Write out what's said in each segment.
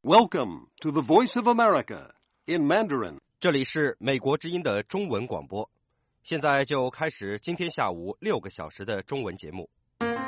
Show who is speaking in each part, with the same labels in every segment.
Speaker 1: Welcome to the Voice of America in Mandarin.
Speaker 2: 这里是美国之音的中文广播，现在就开始今天下午6个小时的中文节目。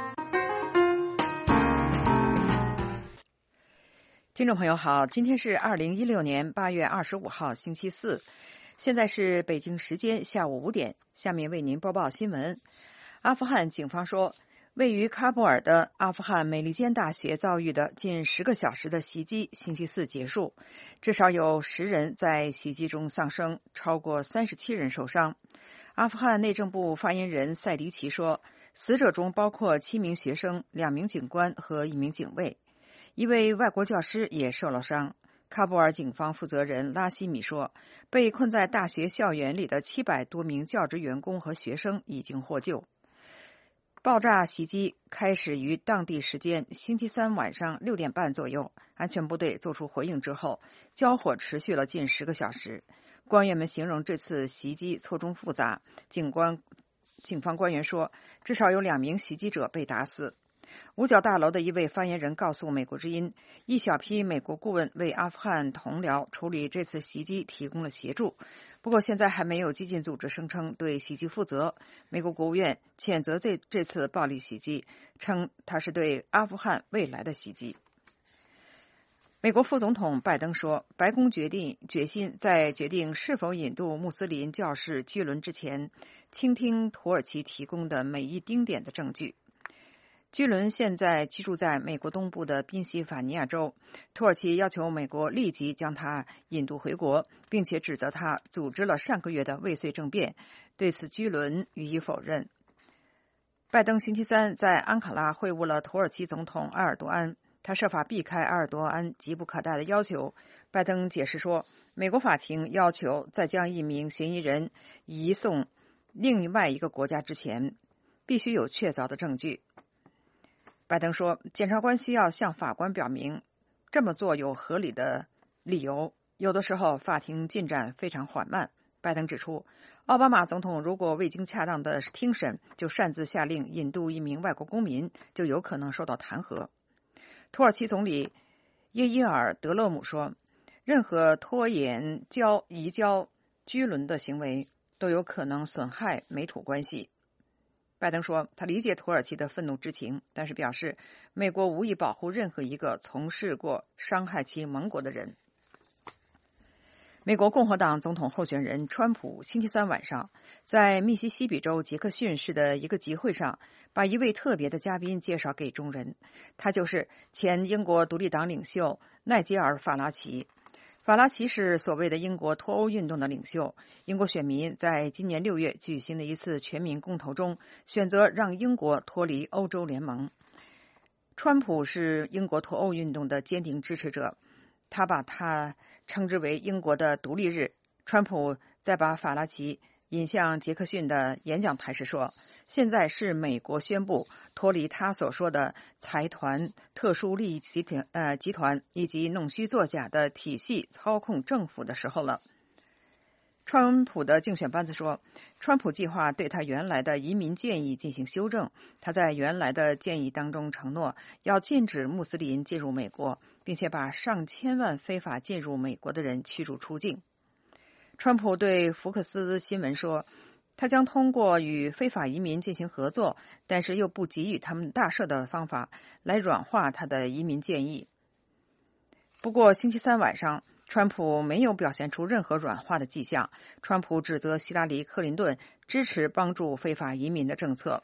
Speaker 3: 听众朋友好，今天是2016年8月25号星期四，现在是北京时间下午5点，下面为您播报新闻。阿富汗警方说，位于喀布尔的阿富汗美利坚大学遭遇的近10个小时的袭击星期四结束，至少有10人在袭击中丧生，超过37人受伤。阿富汗内政部发言人塞迪奇说，死者中包括7名学生、2名警官和1名警卫，一位外国教师也受了伤。喀布尔警方负责人拉希米说，被困在大学校园里的700多名教职员工和学生已经获救。爆炸袭击开始于当地时间星期三晚上6点半左右，安全部队做出回应之后，交火持续了近10个小时。官员们形容这次袭击错综复杂，警方官员说，至少有2名袭击者被打死。五角大楼的一位发言人告诉美国之音，一小批美国顾问为阿富汗同僚处理这次袭击提供了协助，不过现在还没有激进组织声称对袭击负责。美国国务院谴责这次暴力袭击，称它是对阿富汗未来的袭击。美国副总统拜登说，白宫决心在决定是否引渡穆斯林教士居伦之前，倾听土耳其提供的每一丁点的证据。居伦现在居住在美国东部的宾夕法尼亚州，土耳其要求美国立即将他引渡回国，并且指责他组织了上个月的未遂政变，对此居伦予以否认。拜登星期三在安卡拉会晤了土耳其总统埃尔多安，他设法避开埃尔多安急不可待的要求。拜登解释说，美国法庭要求在将一名嫌疑人移送另外一个国家之前，必须有确凿的证据。拜登说，检察官需要向法官表明这么做有合理的理由，有的时候法庭进展非常缓慢。拜登指出，奥巴马总统如果未经恰当的听审就擅自下令引渡一名外国公民，就有可能受到弹劾。土耳其总理耶伊尔德勒姆说，任何拖延移交居伦的行为都有可能损害美土关系。拜登说，他理解土耳其的愤怒之情，但是表示美国无意保护任何一个从事过伤害其盟国的人。美国共和党总统候选人川普星期三晚上在密西西比州杰克逊市的一个集会上，把一位特别的嘉宾介绍给众人，他就是前英国独立党领袖奈吉尔·法拉奇。法拉奇是所谓的英国脱欧运动的领袖，英国选民在今年6月举行的一次全民公投中选择让英国脱离欧洲联盟。川普是英国脱欧运动的坚定支持者，他把它称之为英国的独立日。川普再把法拉奇引向杰克逊的演讲台时说，现在是美国宣布脱离他所说的财团、特殊利益集团以及弄虚作假的体系操控政府的时候了。川普的竞选班子说，川普计划对他原来的移民建议进行修正，他在原来的建议当中承诺要禁止穆斯林进入美国，并且把上千万非法进入美国的人驱逐出境。川普对福克斯新闻说，他将通过与非法移民进行合作，但是又不给予他们大赦的方法来软化他的移民建议。不过星期三晚上，川普没有表现出任何软化的迹象。川普指责希拉里·克林顿支持帮助非法移民的政策。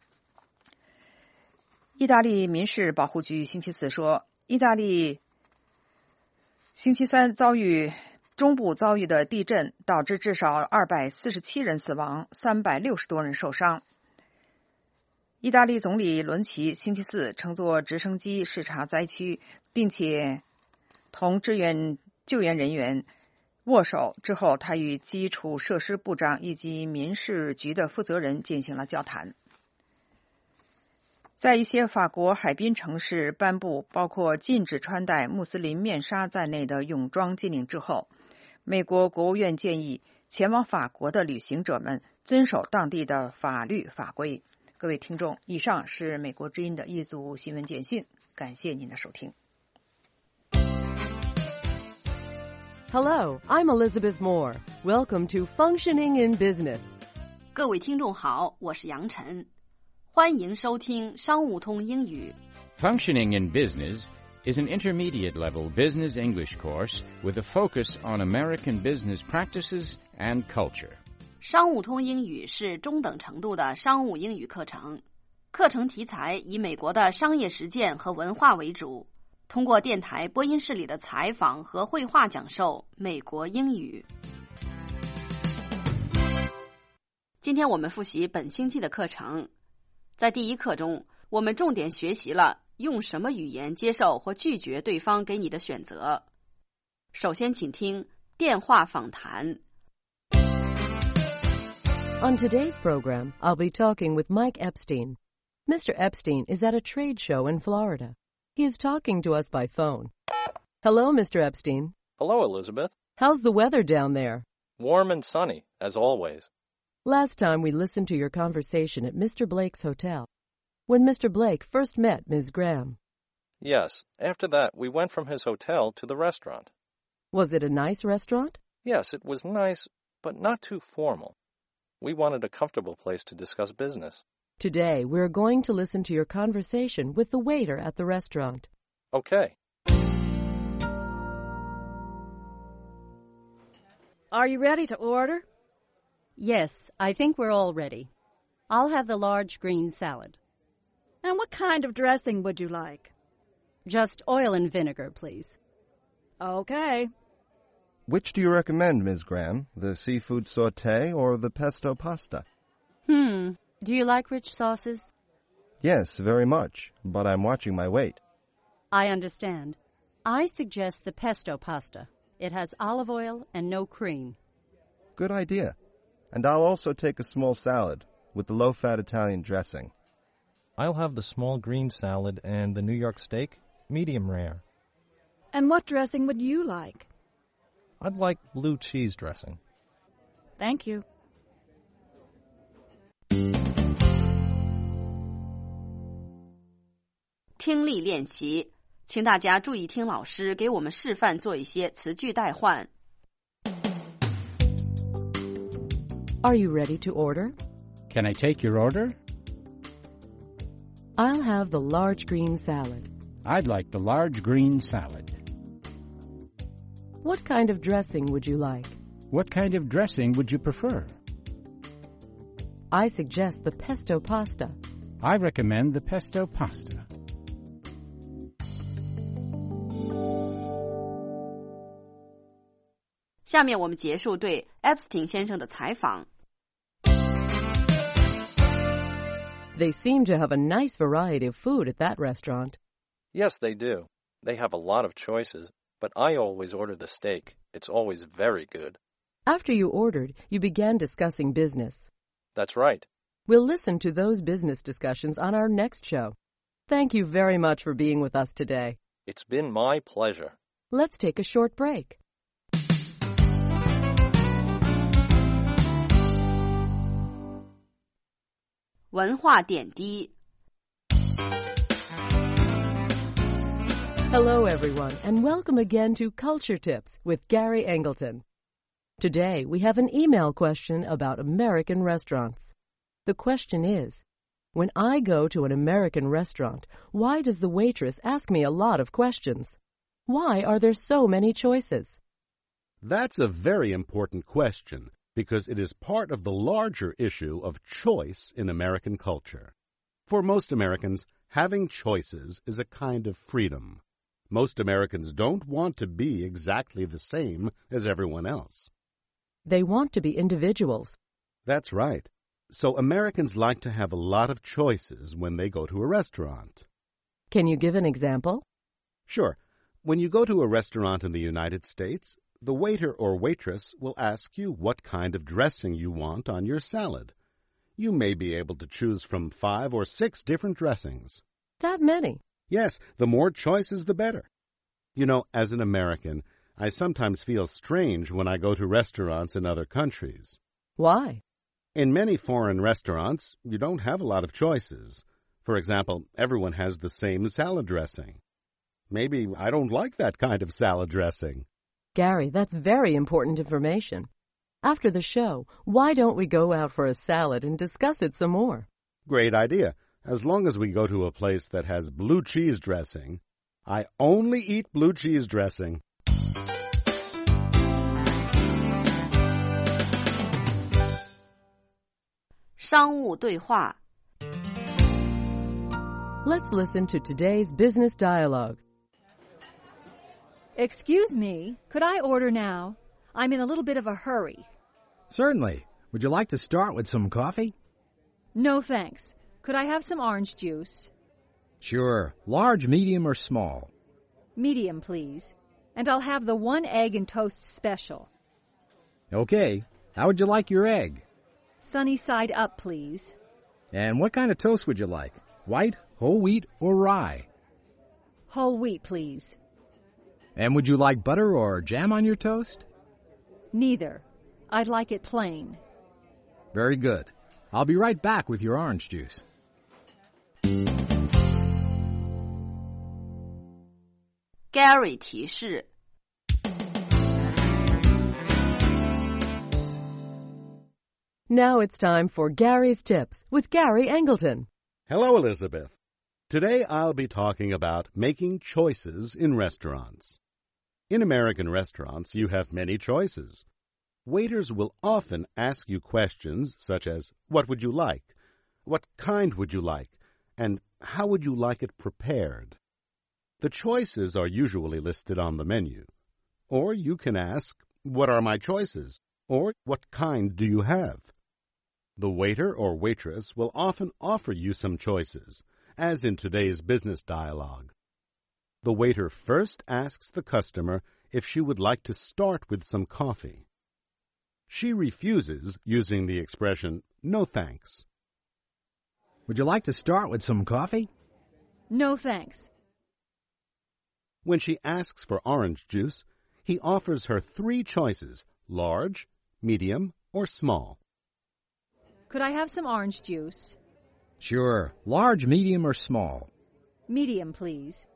Speaker 3: 意大利民事保护局星期四说，意大利星期三中部遭遇的地震导致至少247人死亡，360多人受伤。意大利总理伦齐星期四乘坐直升机视察灾区，并且同救援人员握手之后，他与基础设施部长以及民事局的负责人进行了交谈。在一些法国海滨城市颁布包括禁止穿戴穆斯林面纱在内的泳装禁令之后，美国国务院建议前往法国的旅行者们遵守当地的法律法规。各位听众，以上是美国之音的一组新闻简讯，感谢您的收听。
Speaker 4: Hello, I'm Elizabeth Moore. Welcome to Functioning in Business.
Speaker 5: 各位听众好，我是杨晨，欢迎收听商务通英语。
Speaker 6: Functioning in Business is an intermediate-level business English course with a focus on American business practices and culture.
Speaker 5: 商务通英语是中等程度的商务英语课程，课程题材以美国的商业实践和文化为主，通过电台播音室里的采访和绘画讲授美国英语。今天我们复习本星期的课程，在第一课中，我们重点学习了用什么语言接受或拒绝对方给你的选择。首先请听电话访谈。
Speaker 4: On today's program, I'll be talking with Mike Epstein. Mr. Epstein is at a trade show in Florida. He is talking to us by phone. Hello, Mr. Epstein.
Speaker 7: Hello, Elizabeth.
Speaker 4: How's the weather down there?
Speaker 7: Warm and sunny, as always.
Speaker 4: Last time we listened to your conversation at Mr. Blake's hotel, when Mr. Blake first met Ms. Graham.
Speaker 7: Yes, after that we went from his hotel to the restaurant.
Speaker 4: Was it a nice restaurant?
Speaker 7: Yes, it was nice, but not too formal. We wanted a comfortable place to discuss business.
Speaker 4: Today, we're going to listen to your conversation with the waiter at the restaurant.
Speaker 7: Okay.
Speaker 8: Are you ready to order?
Speaker 9: Yes, I think we're all ready. I'll have the large green salad.
Speaker 8: And what kind of dressing would you like?
Speaker 9: Just oil and vinegar, please.
Speaker 8: Okay.
Speaker 10: Which do you recommend, Ms. Graham, the seafood sauté or the pesto pasta?
Speaker 9: Do you like rich sauces?
Speaker 10: Yes, very much, but I'm watching my weight.
Speaker 9: I understand. I suggest the pesto pasta. It has olive oil and no cream.
Speaker 10: Good idea. And I'll also take a small salad with the low-fat Italian dressing.
Speaker 11: I'll have the small green salad and the New York steak, medium rare.
Speaker 8: And what dressing would you like?
Speaker 11: I'd like blue cheese dressing.
Speaker 8: Thank you.
Speaker 5: 听力练习，请大家注意听老师给我们示范做一些词句代换。
Speaker 4: Are you ready to order?
Speaker 6: Can I take your order?
Speaker 4: I'll have the large green salad.
Speaker 6: I'd like the large green salad.
Speaker 4: What kind of dressing would you like?
Speaker 6: What kind of dressing would you prefer?
Speaker 4: I suggest the pesto pasta.
Speaker 6: I recommend the pesto pasta.
Speaker 5: 下面我们结束对 Epstein 先生的采访。
Speaker 4: They seem to have a nice variety of food at that restaurant.
Speaker 7: Yes, they do. They have a lot of choices, but I always order the steak. It's always very good.
Speaker 4: After you ordered, you began discussing business.
Speaker 7: That's right.
Speaker 4: We'll listen to those business discussions on our next show. Thank you very much for being with us today.
Speaker 7: It's been my pleasure.
Speaker 4: Let's take a short break.
Speaker 5: "文化点滴
Speaker 4: Hello, everyone, and welcome again to Culture Tips with Gary Angleton. Today, we have an email question about American restaurants. The question is, when I go to an American restaurant, why does the waitress ask me a lot of questions? Why are there so many choices?
Speaker 12: That's a very important question because it is part of the larger issue of choice in American culture. For most Americans, having choices is a kind of freedom. Most Americans don't want to be exactly the same as everyone else.
Speaker 4: They want to be individuals.
Speaker 12: That's right. So Americans like to have a lot of choices when they go to a restaurant.
Speaker 4: Can you give an example?
Speaker 12: Sure. When you go to a restaurant in the United States, the waiter or waitress will ask you what kind of dressing you want on your salad. You may be able to choose from 5 or 6 different dressings.
Speaker 4: That many?
Speaker 12: Yes, the more choices, the better. You know, as an American, I sometimes feel strange when I go to restaurants in other countries.
Speaker 4: Why?
Speaker 12: In many foreign restaurants, you don't have a lot of choices. For example, everyone has the same salad dressing. Maybe I don't like that kind of salad dressing.
Speaker 4: Gary, that's very important information. After the show, why don't we go out for a salad and discuss it some more?
Speaker 12: Great idea. As long as we go to a place that has blue cheese dressing. I only eat blue cheese dressing.
Speaker 5: 商务对话
Speaker 4: Let's listen to today's business dialogue.
Speaker 13: Excuse me, could I order now? I'm in a little bit of a hurry.
Speaker 14: Certainly. Would you like to start with some coffee?
Speaker 13: No, thanks. Could I have some orange juice?
Speaker 14: Sure. Large, medium, or small?
Speaker 13: Medium, please. And I'll have the 1 egg and toast special.
Speaker 14: Okay. How would you like your egg?
Speaker 13: Sunny side up, please.
Speaker 14: And what kind of toast would you like? White, whole wheat, or rye?
Speaker 13: Whole wheat, please.
Speaker 14: And would you like butter or jam on your toast?
Speaker 13: Neither. I'd like it plain.
Speaker 14: Very good. I'll be right back with your orange juice.
Speaker 5: Gary 提示
Speaker 4: Now it's time for Gary's Tips with Gary Angleton.
Speaker 12: Hello, Elizabeth. Today I'll be talking about making choices in restaurants. In American restaurants, you have many choices. Waiters will often ask you questions such as, what would you like? What kind would you like? And how would you like it prepared? The choices are usually listed on the menu. Or you can ask, what are my choices? Or what kind do you have? The waiter or waitress will often offer you some choices, as in today's business dialogue. The waiter first asks the customer if she would like to start with some coffee. She refuses using the expression, no thanks.
Speaker 14: Would you like to start with some coffee?
Speaker 13: No, thanks.
Speaker 12: When she asks for orange juice, he offers her 3 choices, large, medium, or small.
Speaker 13: Could I have some orange juice?
Speaker 14: Sure. Large, medium, or small?
Speaker 13: Medium, please.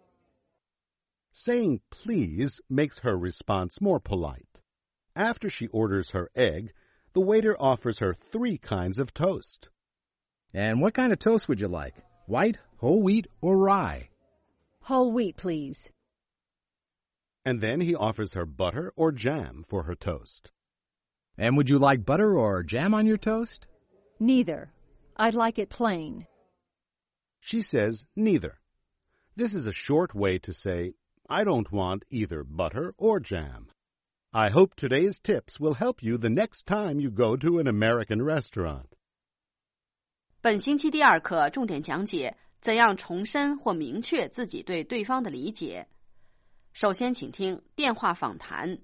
Speaker 12: Saying please makes her response more polite. After she orders her egg, the waiter offers her 3 kinds of toast.
Speaker 14: And what kind of toast would you like? White, whole wheat, or rye?
Speaker 13: Whole wheat, please.
Speaker 12: And then he offers her butter or jam for her toast.
Speaker 14: And would you like butter or jam on your toast?
Speaker 13: Neither. I'd like it plain.
Speaker 12: She says neither. This is a short way to say, I don't want either butter or jam. I hope today's tips will help you the next time you go to an American restaurant.
Speaker 5: 本星期第2课重点讲解怎样重申或明确自己对对方的理解。首先请听电话访谈。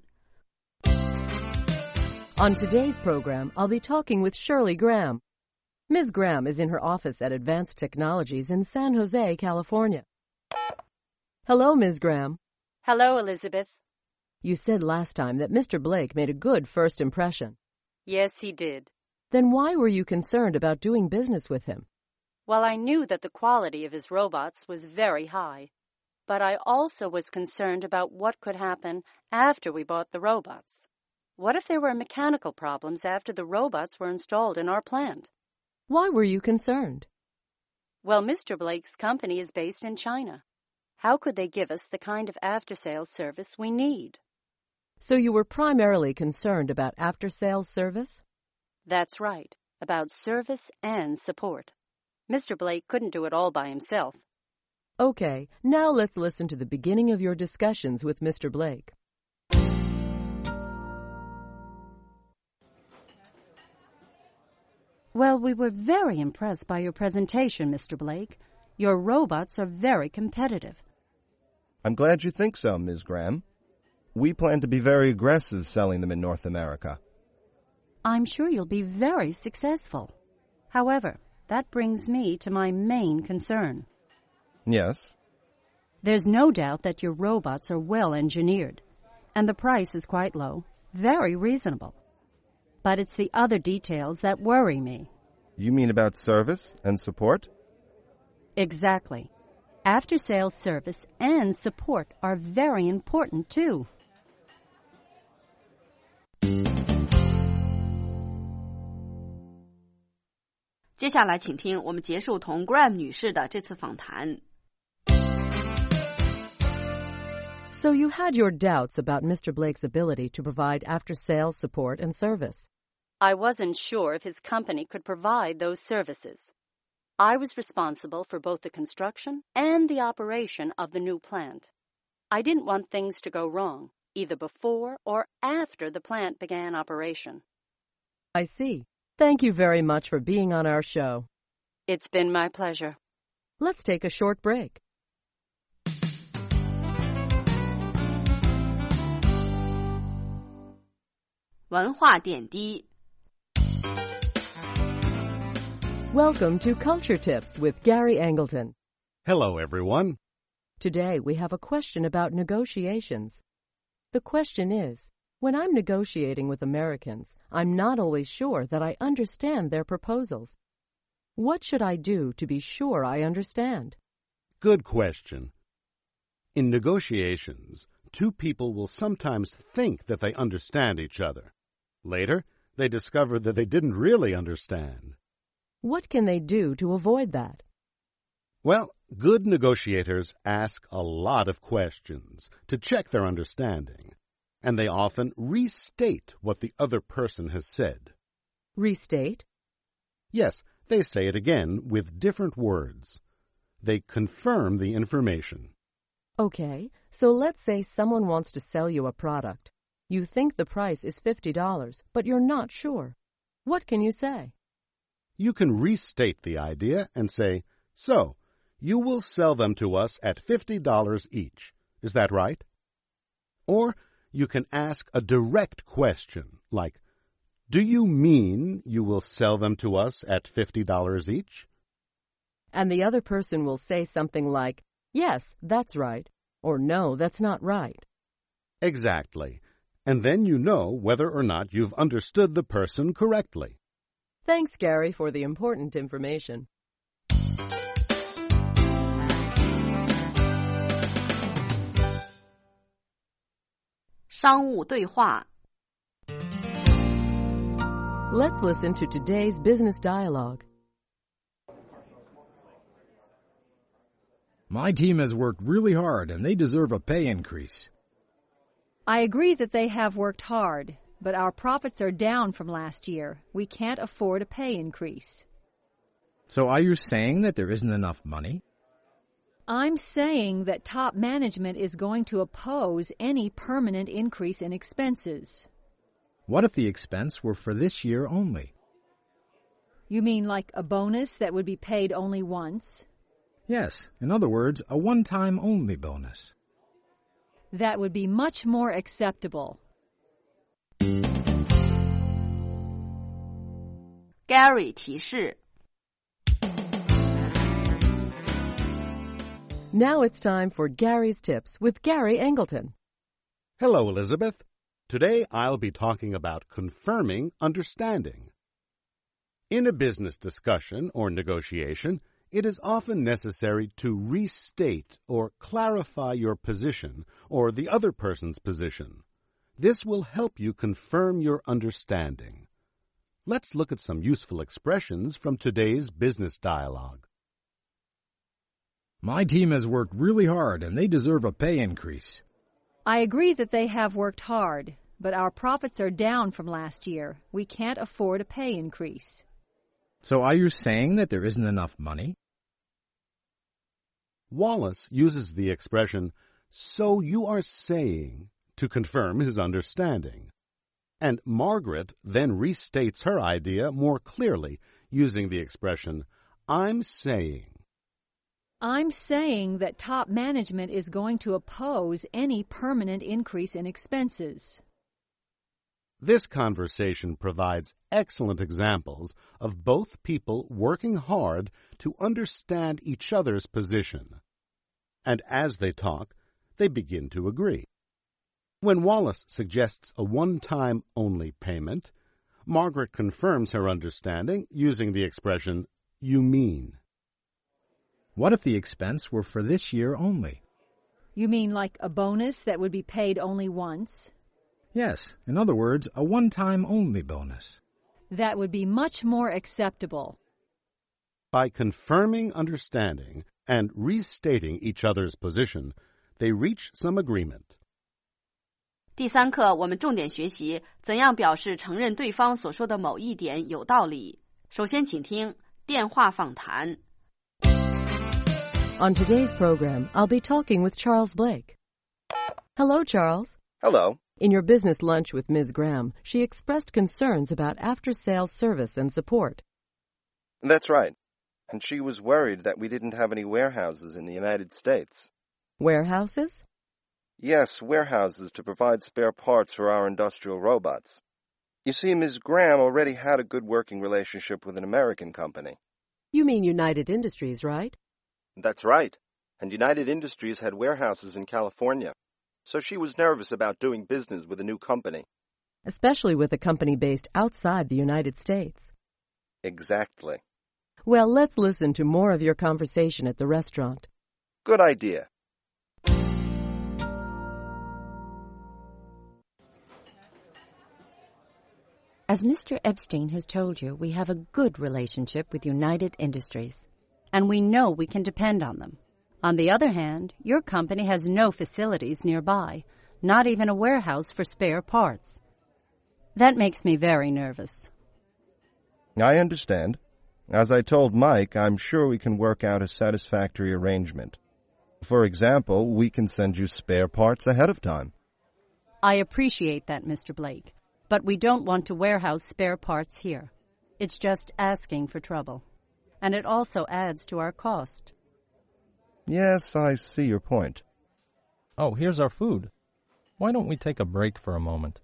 Speaker 4: On today's program, I'll be talking with Shirley Graham. Ms. Graham is in her office at Advanced Technologies in San Jose, California. Hello, Ms. Graham.
Speaker 9: Hello, Elizabeth.
Speaker 4: You said last time that Mr. Blake made a good first impression.
Speaker 9: Yes, he did.
Speaker 4: Then why were you concerned about doing business with him?
Speaker 9: Well, I knew that the quality of his robots was very high, but I also was concerned about what could happen after we bought the robots. What if there were mechanical problems after the robots were installed in our plant?
Speaker 4: Why were you concerned?
Speaker 9: Well, Mr. Blake's company is based in China. How could they give us the kind of after-sales service we need?
Speaker 4: So you were primarily concerned about after-sales service?
Speaker 9: That's right, about service and support. Mr. Blake couldn't do it all by himself.
Speaker 4: Okay, now let's listen to the beginning of your discussions with Mr. Blake.
Speaker 9: Well, we were very impressed by your presentation, Mr. Blake. Your robots are very competitive.
Speaker 10: I'm glad you think so, Ms. Graham. We plan to be very aggressive selling them in North America.
Speaker 9: I'm sure you'll be very successful. However, that brings me to my main concern.
Speaker 10: Yes?
Speaker 9: There's no doubt that your robots are well engineered, and the price is quite low, very reasonable. But it's the other details that worry me.
Speaker 10: You mean about service and support?
Speaker 9: Exactly. After-sales service and support are very important, too.
Speaker 5: 接下来，请听我们结束同 Graham 女士的这次访谈。
Speaker 4: So you had your doubts about Mr. Blake's ability to provide after-sales support and service.
Speaker 9: I wasn't sure if his company could provide those services. I was responsible for both the construction and the operation of the new plant. I didn't want things to go wrong, either before or after the plant began operation.
Speaker 4: I see. Thank you very much for being on our show.
Speaker 9: It's been my pleasure.
Speaker 4: Let's take a short break.
Speaker 5: 文化点滴
Speaker 4: Welcome to Culture Tips with Gary Angleton.
Speaker 12: Hello, everyone.
Speaker 4: Today we have a question about negotiations. The question is, when I'm negotiating with Americans, I'm not always sure that I understand their proposals. What should I do to be sure I understand?
Speaker 12: Good question. In negotiations, two people will sometimes think that they understand each other. Later, they discover that they didn't really understand.
Speaker 4: What can they do to avoid that?
Speaker 12: Well, good negotiators ask a lot of questions to check their understanding, and they often restate what the other person has said.
Speaker 4: Restate?
Speaker 12: Yes, they say it again with different words. They confirm the information.
Speaker 4: Okay, so let's say someone wants to sell you a product. You think the price is $50, but you're not sure. What can you say?
Speaker 12: You can restate the idea and say, "So, you will sell them to us at $50 each. Is that right?" Or you can ask a direct question like, "Do you mean you will sell them to us at $50 each?"
Speaker 4: And the other person will say something like, "Yes, that's right," or "No, that's not right."
Speaker 12: Exactly. And then you know whether or not you've understood the person correctly.
Speaker 4: Thanks, Gary, for the important information.
Speaker 5: 商务对话
Speaker 4: Let's listen to today's business dialogue.
Speaker 14: My team has worked really hard, and they deserve a pay increase.
Speaker 13: I agree that they have worked hard, but our profits are down from last year. We can't afford a pay increase.
Speaker 14: So are you saying that there isn't enough money?
Speaker 13: I'm saying that top management is going to oppose any permanent increase in expenses.
Speaker 14: What if the expense were for this year only?
Speaker 13: You mean like a bonus that would be paid only once?
Speaker 14: Yes, in other words, a one-time only bonus.
Speaker 13: That would be much more acceptable.
Speaker 5: Gary 提示
Speaker 4: Now it's time for Gary's Tips with Gary Angleton.
Speaker 12: Hello, Elizabeth. Today I'll be talking about confirming understanding. In a business discussion or negotiation, it is often necessary to restate or clarify your position or the other person's position. This will help you confirm your understanding. Let's look at some useful expressions from today's business dialogue.
Speaker 14: My team has worked really hard, and they deserve a pay increase.
Speaker 13: I agree that they have worked hard, but our profits are down from last year. We can't afford a pay increase.
Speaker 14: So are you saying that there isn't enough money?
Speaker 12: Wallace uses the expression, "So you are saying," to confirm his understanding. And Margaret then restates her idea more clearly using the expression, "I'm saying."
Speaker 13: I'm saying that top management is going to oppose any permanent increase in expenses.
Speaker 12: This conversation provides excellent examples of both people working hard to understand each other's position. And as they talk, they begin to agree. When Wallace suggests a one-time only payment, Margaret confirms her understanding using the expression, "You mean."
Speaker 14: What if the expense were for this year only?
Speaker 13: You mean like a bonus that would be paid only once?
Speaker 14: Yes, in other words, a one-time only bonus.
Speaker 13: That would be much more acceptable.
Speaker 12: By confirming understanding and restating each other's position, they reach some agreement.
Speaker 5: 第3课，我们重点学习怎样表示承认对方所说的某一点有道理。首先，请听电话访谈。
Speaker 4: On today's program, I'll be talking with Charles Blake. Hello, Charles.
Speaker 10: Hello.
Speaker 4: In your business lunch with Ms. Graham, she expressed concerns about after-sales service and support.
Speaker 10: That's right. And she was worried that we didn't have any warehouses in the United States.
Speaker 4: Warehouses?
Speaker 10: Yes, warehouses to provide spare parts for our industrial robots. You see, Ms. Graham already had a good working relationship with an American company.
Speaker 4: You mean United Industries, right?
Speaker 10: That's right. And United Industries had warehouses in California. So she was nervous about doing business with a new company.
Speaker 4: Especially with a company based outside the United States.
Speaker 10: Exactly.
Speaker 4: Well, let's listen to more of your conversation at the restaurant.
Speaker 10: Good idea.
Speaker 15: As Mr. Epstein has told you, we have a good relationship with United Industries, and we know we can depend on them. On the other hand, your company has no facilities nearby, not even a warehouse for spare parts. That makes me very nervous.
Speaker 10: I understand. As I told Mike, I'm sure we can work out a satisfactory arrangement. For example, we can send you spare parts ahead of time.
Speaker 15: I appreciate that, Mr. Blake, but we don't want to warehouse spare parts here. It's just asking for trouble, and it also adds to our cost.
Speaker 10: Yes, I see your point.
Speaker 11: Oh, here's our food. Why don't we take a break for a moment?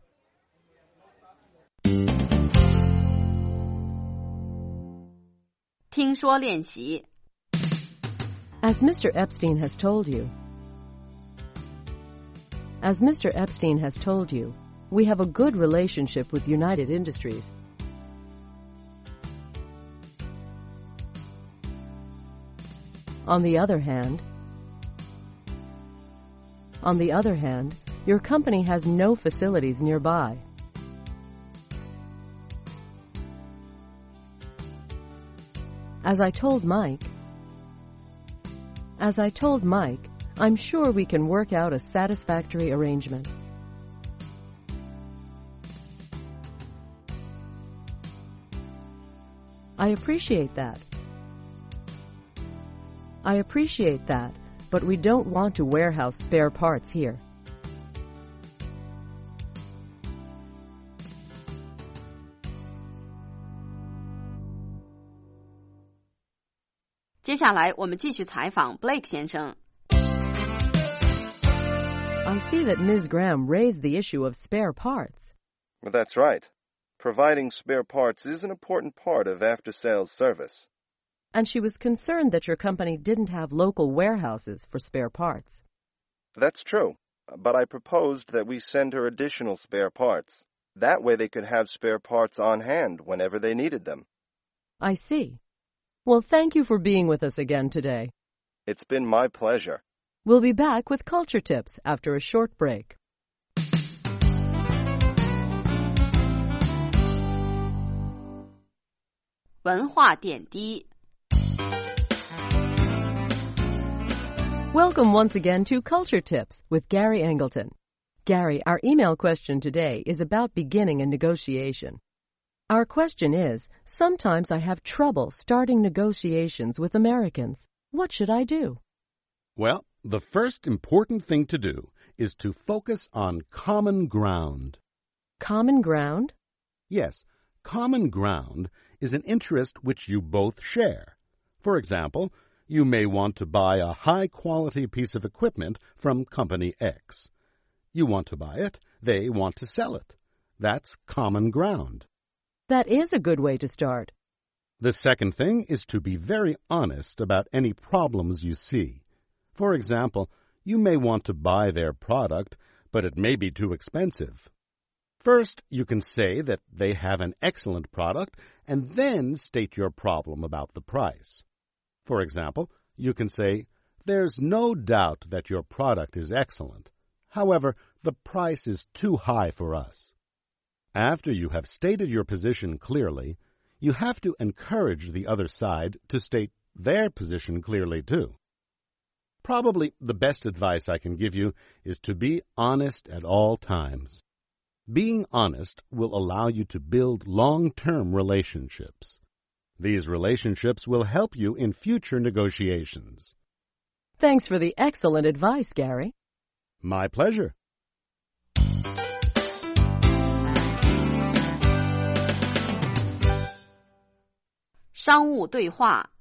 Speaker 5: 听说练习。
Speaker 4: As Mr. Epstein has told you, we have a good relationship with United Industries. On the other hand, your company has no facilities nearby. As I told Mike, I'm sure we can work out a satisfactory arrangement. I appreciate that, but we don't want to warehouse spare parts here.
Speaker 5: 接下来，我们继续采访 Blake 先生。
Speaker 4: I see that Ms. Graham raised the issue of spare parts.
Speaker 10: That's right. Providing spare parts is an important part of after-sales service.
Speaker 4: And she was concerned that your company didn't have local warehouses for spare parts.
Speaker 10: That's true, but I proposed that we send her additional spare parts. That way they could have spare parts on hand whenever they needed them.
Speaker 4: I see. Well, thank you for being with us again today.
Speaker 10: It's been my pleasure.
Speaker 4: We'll be back with Culture Tips after a short break.
Speaker 5: "文化点滴"
Speaker 4: Welcome once again to Culture Tips with Gary Angleton. Gary, our email question today is about beginning a negotiation. Our question is, sometimes I have trouble starting negotiations with Americans. What should I do?
Speaker 12: Well, the first important thing to do is to focus on common ground.
Speaker 4: Common ground?
Speaker 12: Yes, common ground is an interest which you both share. For example, you may want to buy a high-quality piece of equipment from Company X. You want to buy it, they want to sell it. That's common ground.
Speaker 4: That is a good way to start.
Speaker 12: The second thing is to be very honest about any problems you see. For example, you may want to buy their product, but it may be too expensive. First, you can say that they have an excellent product, and then state your problem about the price. For example, you can say, "There's no doubt that your product is excellent. However, the price is too high for us." After you have stated your position clearly, You have to encourage the other side to state their position clearly, too. Probably the best advice I can give you is to be honest at all times. Being honest will allow you to build long-term relationships. These relationships will help you in future negotiations.
Speaker 4: Thanks for the excellent advice, Gary.
Speaker 12: My pleasure.
Speaker 5: 商务对话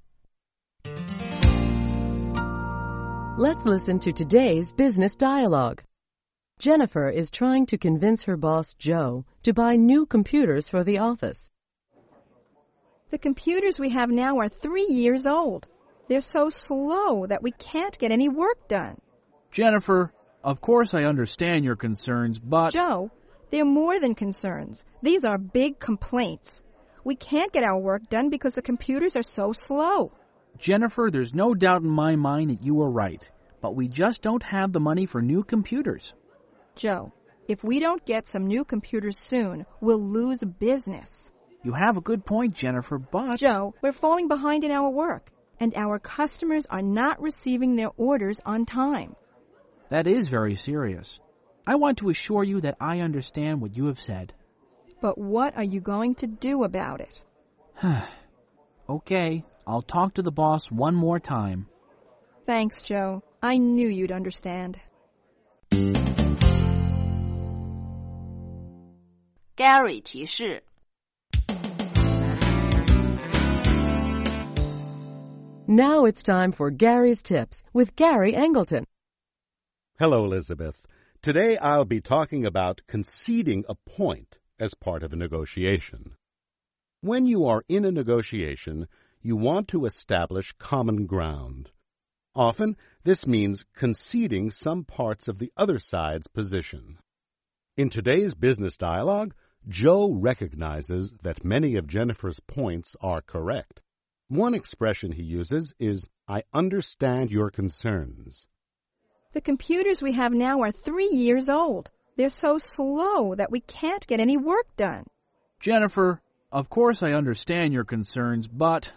Speaker 4: Let's listen to today's business dialogue. Jennifer is trying to convince her boss, Joe, to buy new computers for the office.
Speaker 16: The computers we have now are 3 years old. They're so slow that we can't get any work done.
Speaker 17: Jennifer, of course I understand your concerns, but...
Speaker 16: Joe, they're more than concerns. These are big complaints. We can't get our work done because the computers are so slow.
Speaker 17: Jennifer, there's no doubt in my mind that you are right, but we just don't have the money for new computers.
Speaker 16: Joe, if we don't get some new computers soon, we'll lose business.
Speaker 17: You have a good point, Jennifer, but...
Speaker 16: Joe, we're falling behind in our work, and our customers are not receiving their orders on time.
Speaker 17: That is very serious. I want to assure you that I understand what you have said.
Speaker 16: But what are you going to do about it?
Speaker 17: Okay, I'll talk to the boss one more time.
Speaker 16: Thanks, Joe. I knew you'd understand.
Speaker 5: Gary 提示
Speaker 4: Now it's time for Gary's Tips with Gary Angleton.
Speaker 12: Hello, Elizabeth. Today I'll be talking about conceding a point as part of a negotiation. When you are in a negotiation, you want to establish common ground. Often, this means conceding some parts of the other side's position. In today's business dialogue, Joe recognizes that many of Jennifer's points are correct. One expression he uses is, "I understand your concerns."
Speaker 16: The computers we have now are 3 years old. They're so slow that we can't get any work done.
Speaker 17: Jennifer, of course I understand your concerns, but...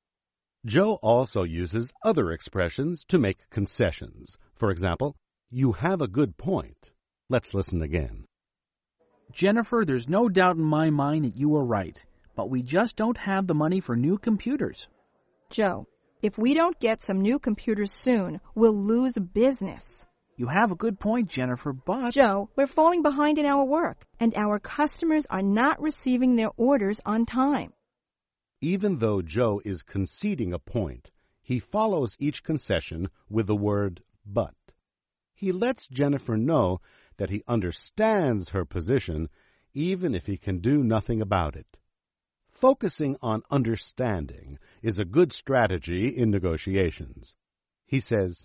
Speaker 12: Joe also uses other expressions to make concessions. For example, "You have a good point." Let's listen again.
Speaker 17: Jennifer, there's no doubt in my mind that you are right, but we just don't have the money for new computers.
Speaker 16: Joe, if we don't get some new computers soon, we'll lose business.
Speaker 17: You have a good point, Jennifer, but...
Speaker 16: Joe, we're falling behind in our work, and our customers are not receiving their orders on time.
Speaker 12: Even though Joe is conceding a point, he follows each concession with the word "but." He lets Jennifer know that he understands her position, even if he can do nothing about it. Focusing on understanding is a good strategy in negotiations. He says,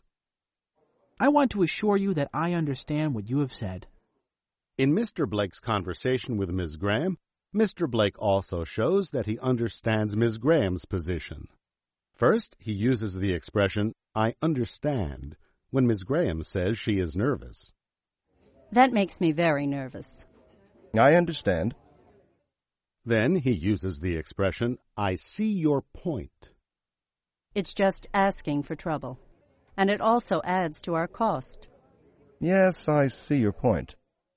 Speaker 17: I want to assure you that I understand what you have said.
Speaker 12: In Mr. Blake's conversation with Ms. Graham, Mr. Blake also shows that he understands Ms. Graham's position. First, he uses the expression, "I understand," when Ms. Graham says she is nervous.
Speaker 15: That makes me very nervous.
Speaker 10: I understand.
Speaker 12: Then he uses the expression, "I see your point."
Speaker 15: It's just asking for trouble, and it also adds to our cost.
Speaker 10: Yes, I see your point.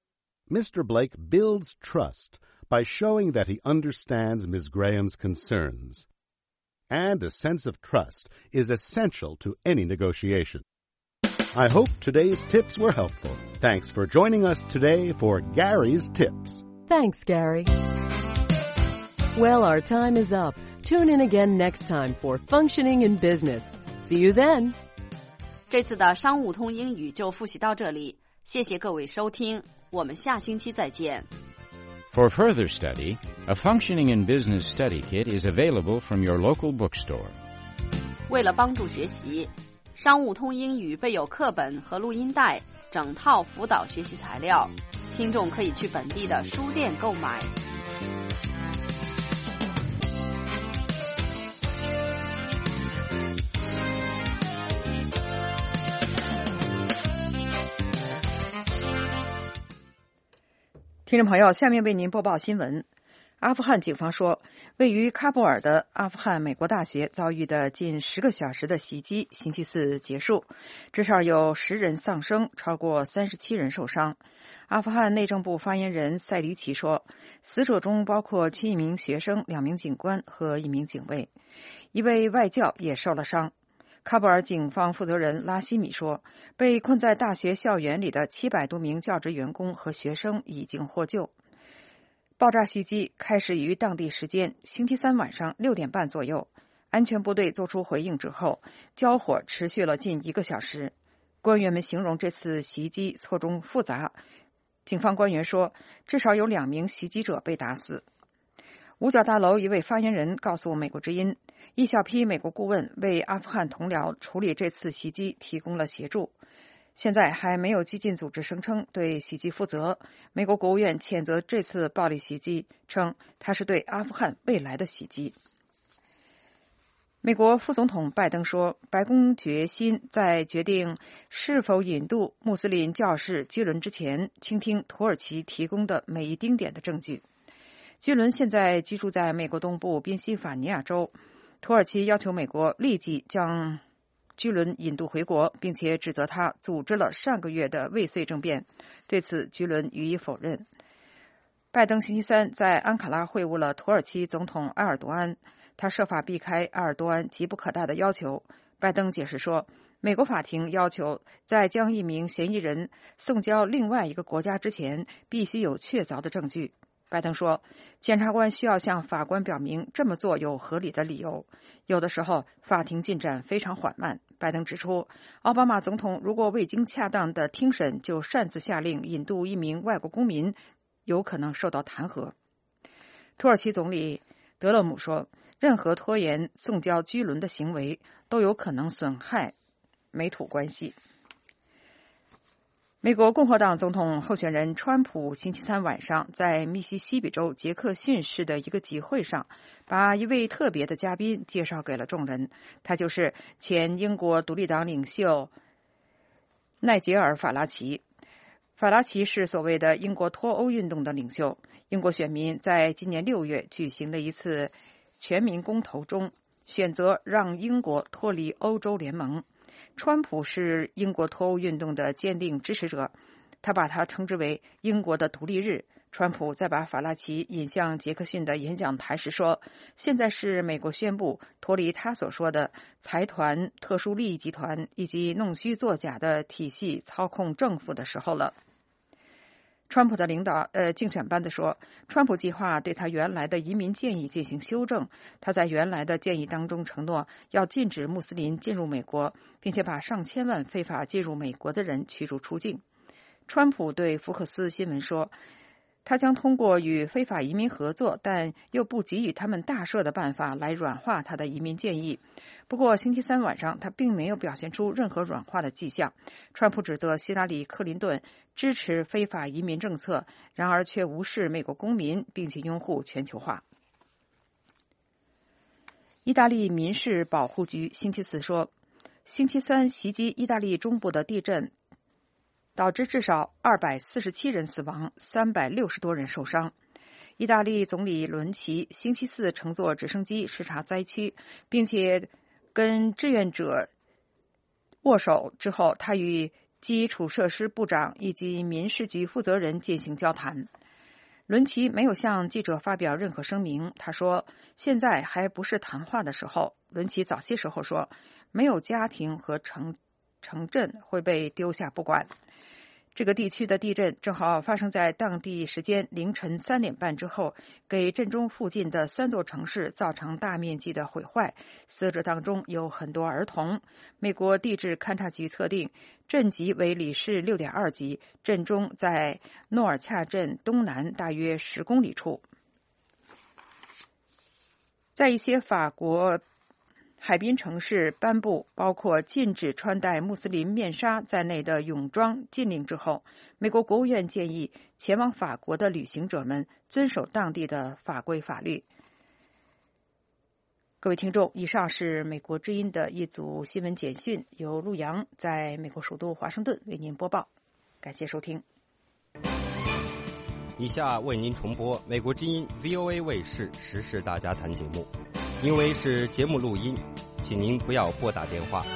Speaker 12: Mr. Blake builds trust by showing that he understands Ms. Graham's concerns. And a sense of trust is essential to any negotiation. I hope today's tips were helpful. Thanks for joining us today for Gary's Tips.
Speaker 4: Thanks, Gary. Well, our time is up. Tune in again next time for Functioning in Business. See you then.
Speaker 5: 这次的商务通英语就复习到这里，谢谢各位收听，我们下星期再见。
Speaker 6: For further study, a Functioning in Business study kit is available from your local bookstore.
Speaker 5: 为了帮助学习，商务通英语备有课本和录音带，整套辅导学习材料，听众可以去本地的书店购买。
Speaker 3: 听众朋友，下面为您播报新闻。 阿富汗警方说，位于喀布尔的阿富汗美国大学遭遇的近10个小时的袭击，星期四结束，至少有10人丧生，超过37人受伤。阿富汗内政部发言人塞迪奇说，死者中包括7名学生、2名警官和1名警卫，一位外教也受了伤。喀布尔警方负责人拉希米说，被困在大学校园里的700多名教职员工和学生已经获救。爆炸袭击开始于当地时间星期三晚上6点半左右，安全部队做出回应之后，交火持续了近1个小时。官员们形容这次袭击错综复杂。警方官员说，至少有2名袭击者被打死。五角大楼一位发言人告诉美国之音，一小批美国顾问为阿富汗同僚处理这次袭击提供了协助。现在还没有激进组织声称对袭击负责。美国国务院谴责这次暴力袭击，称它是对阿富汗未来的袭击。美国副总统拜登说，白宫决心在决定是否引渡穆斯林教士居伦之前，倾听土耳其提供的每一丁点的证据。居伦现在居住在美国东部宾夕法尼亚州，土耳其要求美国立即将居伦引渡回国，并且指责他组织了上个月的未遂政变。对此，居伦予以否认。拜登星期三在安卡拉会晤了土耳其总统埃尔多安，他设法避开埃尔多安急不可待的要求。拜登解释说，美国法庭要求在将一名嫌疑人送交另外一个国家之前，必须有确凿的证据。拜登说，检察官需要向法官表明这么做有合理的理由。有的时候，法庭进展非常缓慢。拜登指出，奥巴马总统如果未经恰当的听审就擅自下令引渡一名外国公民，有可能受到弹劾。土耳其总理德勒姆说，任何拖延送交居伦的行为都有可能损害美土关系。美国共和党总统候选人川普星期三晚上在密西西比州杰克逊市的一个集会上，把一位特别的嘉宾介绍给了众人，他就是前英国独立党领袖奈杰尔·法拉奇。法拉奇是所谓的英国脱欧运动的领袖。英国选民在今年6月举行的一次全民公投中，选择让英国脱离欧洲联盟。川普是英国脱欧运动的坚定支持者，他把它称之为英国的独立日。川普在把法拉奇引向杰克逊的演讲台时说，现在是美国宣布脱离他所说的财团、特殊利益集团以及弄虚作假的体系操控政府的时候了。川普的竞选班子说，川普计划对他原来的移民建议进行修正。他在原来的建议当中承诺要禁止穆斯林进入美国，并且把上千万非法进入美国的人驱逐出境。川普对福克斯新闻说，他将通过与非法移民合作，但又不给予他们大赦的办法来软化他的移民建议。不过星期三晚上他并没有表现出任何软化的迹象。川普指责希拉里·克林顿支持非法移民政策，然而却无视美国公民，并且拥护全球化。意大利民事保护局星期四说，星期三袭击意大利中部的地震导致至少247人死亡，360多人受伤。意大利总理伦齐星期四乘坐直升机视察灾区，并且跟志愿者握手之后，他与基础设施部长以及民事局负责人进行交谈。伦齐没有向记者发表任何声明。他说，现在还不是谈话的时候。伦齐早些时候说，没有家庭和城镇会被丢下不管。这个地区的地震正好发生在当地时间凌晨3点半之后，给震中附近的3座城市造成大面积的毁坏，死者当中有很多儿童。美国地质勘察局测定震级为里氏 6.2 级，震中在诺尔恰镇东南大约10公里处。在一些法国海滨城市颁布包括禁止穿戴穆斯林面纱在内的泳装禁令之后，美国国务院建议前往法国的旅行者们遵守当地的法规法律。各位听众，以上是美国之音的一组新闻简讯，由陆洋在美国首都华盛顿为您播报。感谢收听。
Speaker 2: 以下为您重播美国之音 VOA 卫视时事大家谈节目，因为是节目录音，请您不要拨打电话。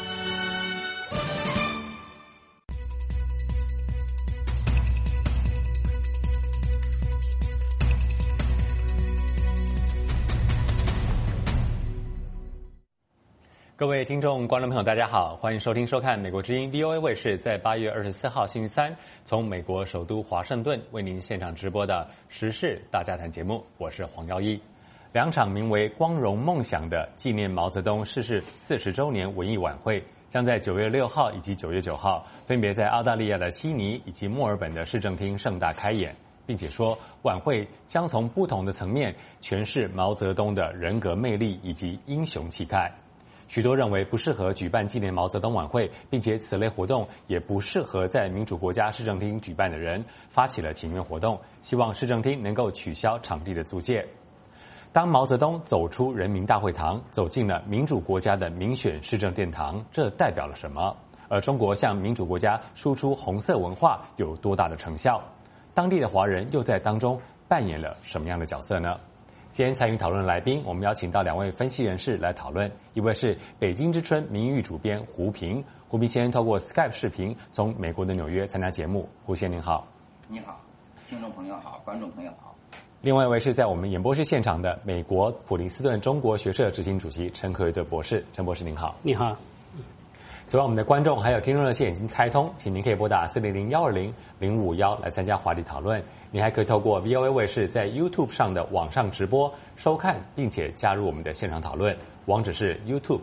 Speaker 18: 各位听众、观众朋友，大家好，欢迎收听、收看美国之音 VOA 卫视在8月24号星期三从美国首都华盛顿为您现场直播的时事大家谈节目，我是黄耀一。两场名为“光荣梦想”的纪念毛泽东逝世40周年文艺晚会，将在9月6号以及9月9号分别在澳大利亚的悉尼以及墨尔本的市政厅盛大开演，并且说晚会将从不同的层面诠释毛泽东的人格魅力以及英雄气概。许多认为不适合举办纪念毛泽东晚会，并且此类活动也不适合在民主国家市政厅举办的人，发起了请愿活动，希望市政厅能够取消场地的租借。当毛泽东走出人民大会堂，走进了民主国家的民选市政殿堂，这代表了什么？而中国向民主国家输出红色文化有多大的成效？当地的华人又在当中扮演了什么样的角色呢？今天参与讨论的来宾，我们邀请到2位分析人士来讨论。一位是北京之春名誉主编胡平，胡平先生透过 Skype 视频从美国的纽约参加节目。胡先生您好。
Speaker 19: 你好，听众朋友好，观众朋友好。
Speaker 18: 另外一位是在我们演播室现场的美国普林斯顿中国学社执行主席陈可瑞博士。陈博士您好。
Speaker 20: 你好。
Speaker 18: 此外，我们的观众还有听众热线已经开通，请您可以拨打400-120-051来参加话题讨论。你还可以透过 VOA 卫视在 YouTube 上的网上直播收看，并且加入我们的现场讨论，网址是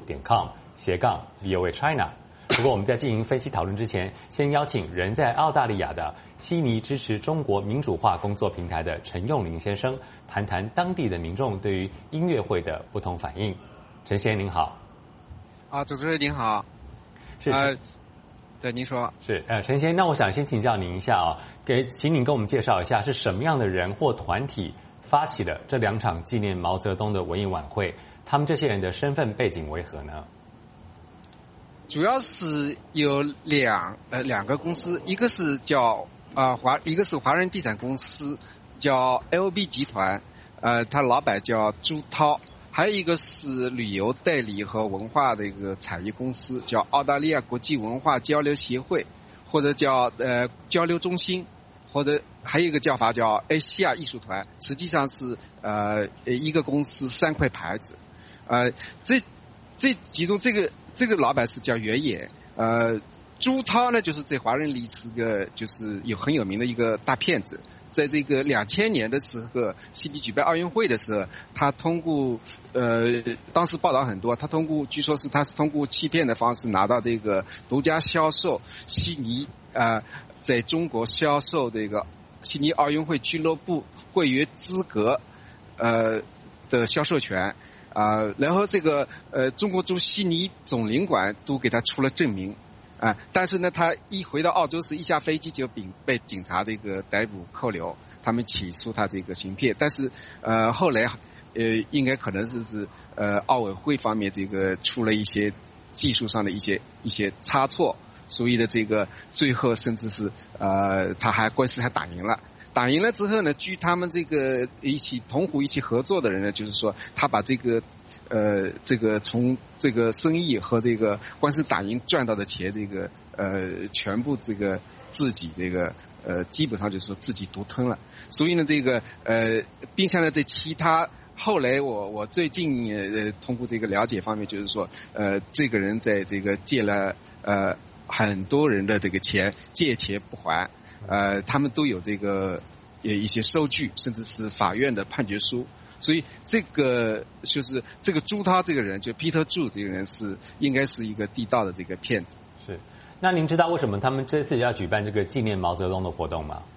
Speaker 18: youtube.com/VOA China。不过我们在进行分析讨论之前，先邀请人在澳大利亚的悉尼支持中国民主化工作平台的陈用林先生，谈谈当地的民众对于音乐会的不同反应。陈先生您好。
Speaker 20: 主持人您好。
Speaker 18: 是
Speaker 20: 对，您说
Speaker 18: 是陈先生，那我想先请教您一下请您跟我们介绍一下是什么样的人或团体发起了这2场纪念毛泽东的文艺晚会，他们这些人的身份背景为何呢？
Speaker 20: 主要是有两个公司，一个是一个是华人地产公司叫 LB 集团，他老板叫朱涛。还有一个是旅游代理和文化的一个产业公司，叫澳大利亚国际文化交流协会，或者叫交流中心，或者还有一个叫法叫埃西亚艺术团。实际上是一个公司3块牌子。这其中这个老板是叫袁野，朱涛呢就是在华人里是个就是很有名的一个大骗子。在这个2000年的时候，悉尼举办奥运会的时候，他通过当时报道很多，据说是他是通过欺骗的方式拿到这个独家销售悉尼在中国销售这个悉尼奥运会俱乐部会员资格的销售权然后这个中国驻悉尼总领馆都给他出了证明。但是呢，他一回到澳洲时，一下飞机就被警察这个逮捕扣留，他们起诉他这个行骗。但是后来应该可能是奥委会方面这个出了一些技术上的一些差错，所以呢这个最后甚至是他官司还打赢了。打赢了之后呢，据他们这个同伙一起合作的人呢，就是说他把这个从这个生意和这个官司打赢赚到的钱，这个全部这个自己这个基本上就是说自己独吞了。所以呢，这个并且呢，在其他后来我最近通过这个了解方面，就是说这个人在这个借了很多人的这个钱，借钱不还，他们都有这个一些收据，甚至是法院的判决书。所以这个就是这个朱涛这个人，就 Peter Zhu 这个人应该是一个地道的这个骗子。
Speaker 18: 是。那您知道为什么他们这次要举办这个纪念毛泽东的活动吗？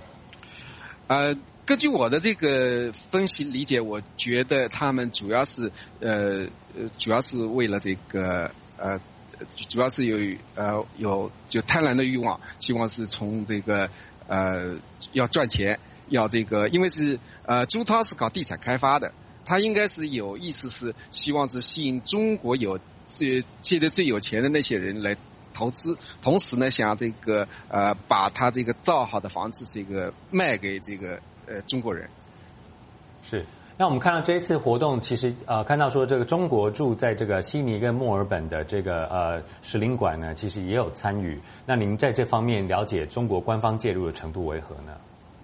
Speaker 20: 根据我的这个分析理解，我觉得他们主要是为了这个主要是有就贪婪的欲望，希望是从这个要赚钱，要这个，因为是朱涛是搞地产开发的，他应该是有意思是希望是吸引中国借的最有钱的那些人来投资，同时呢想这个把他这个造好的房子这个卖给这个中国人。
Speaker 18: 是。那我们看到这一次活动，其实看到说这个中国驻在这个悉尼跟墨尔本的这个使领馆呢，其实也有参与。那您在这方面了解中国官方介入的程度为何呢？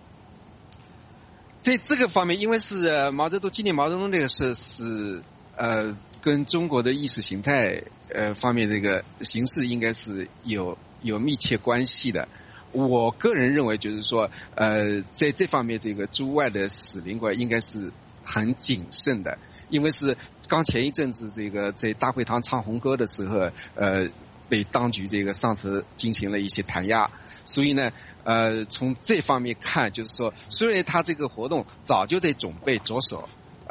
Speaker 20: 在这个方面，因为是毛泽东纪念毛泽东这个事是跟中国的意识形态方面这个形势应该是有密切关系的。我个人认为就是说在这方面这个驻外的使领馆应该是很谨慎的，因为是刚前一阵子这个在大会堂唱红歌的时候被当局这个上层进行了一些弹压，所以呢从这方面看，就是说虽然他这个活动早就在准备着手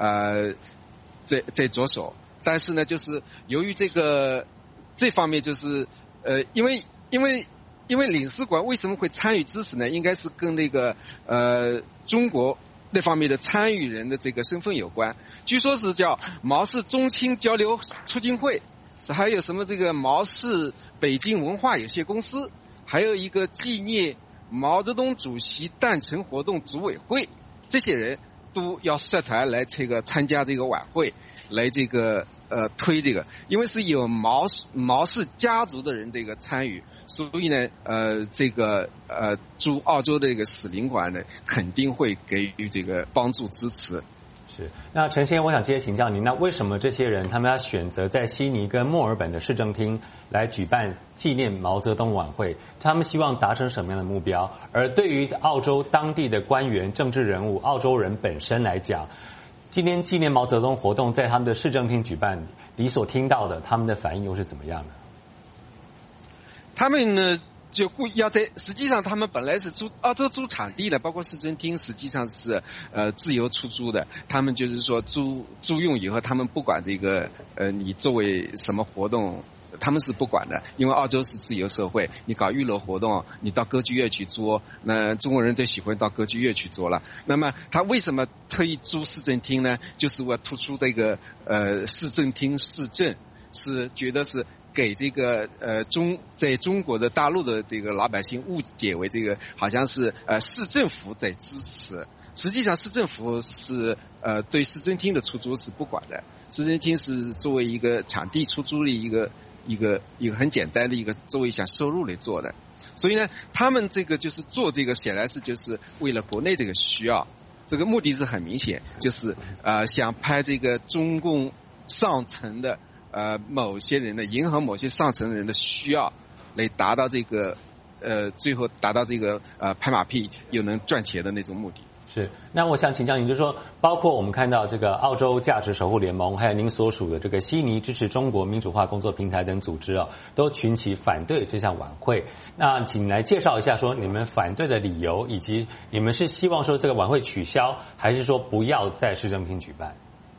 Speaker 20: 在着手，但是呢就是由于这方面就是因为领事馆为什么会参与支持呢？应该是跟那个中国那方面的参与人的这个身份有关。据说是叫毛氏中青交流促进会，还有什么这个毛氏北京文化有限公司，还有一个纪念毛泽东主席诞辰活动组委会，这些人都要率团来这个参加这个晚会，来这个推这个，因为是有毛氏家族的人这个参与，所以呢这个驻澳洲的这个使领馆呢肯定会给予这个帮助支持。
Speaker 18: 是。那陈先生，我想接着请教您，那为什么这些人他们要选择在悉尼跟墨尔本的市政厅来举办纪念毛泽东晚会？他们希望达成什么样的目标？而对于澳洲当地的官员、政治人物、澳洲人本身来讲，今天纪念毛泽东活动在他们的市政厅举办，你所听到的他们的反应又是怎么样的？
Speaker 20: 他们呢就故意要实际上他们本来是澳洲租场地的，包括市政厅实际上是自由出租的，他们就是说租用以后，他们不管这个你作为什么活动，他们是不管的，因为澳洲是自由社会，你搞娱乐活动，你到歌剧院去做，那中国人最喜欢到歌剧院去做了。那么他为什么特意租市政厅呢？就是为了突出这个市政厅市政，是觉得是给这个在中国的大陆的这个老百姓误解为这个好像是市政府在支持，实际上市政府是对市政厅的出租是不管的，市政厅是作为一个场地出租的一个很简单的一个作为一项收入来做的。所以呢他们这个就是做这个显然是就是为了国内这个需要，这个目的是很明显，就是想拍这个中共上层的某些人的迎合某些上层人的需要，来达到这个最后达到这个拍马屁又能赚钱的那种目的。
Speaker 18: 是。那我想请教您，就是说包括我们看到这个澳洲价值守护联盟，还有您所属的这个悉尼支持中国民主化工作平台等组织都群起反对这项晚会。那请来介绍一下说你们反对的理由，以及你们是希望说这个晚会取消，还是说不要在市政厅举办？